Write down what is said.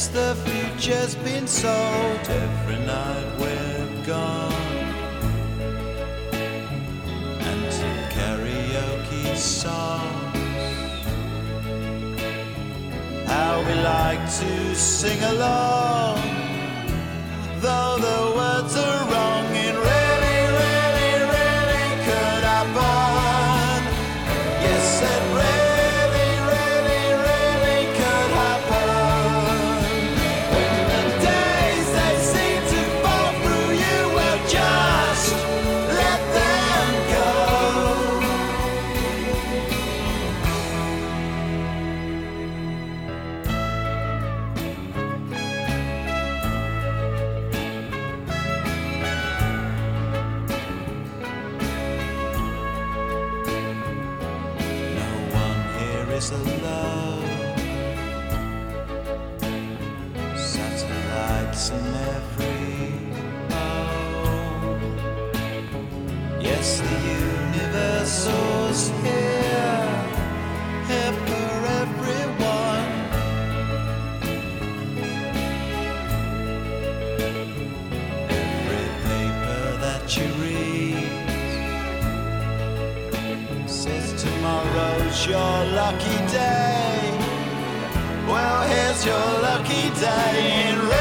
Yes, the future's been sold. Every night we're gone, and some karaoke songs. How we like to sing along, though the words are wrong. It really, really, really could happen. Yes, it really, really, really could happen. When the days they seem to fall through you, well, just let them go. Is alone. Satellites in every home. Yes, the universe soars here, here for everyone. Every paper that you read says tomorrow's your lucky day. Well, here's your lucky day.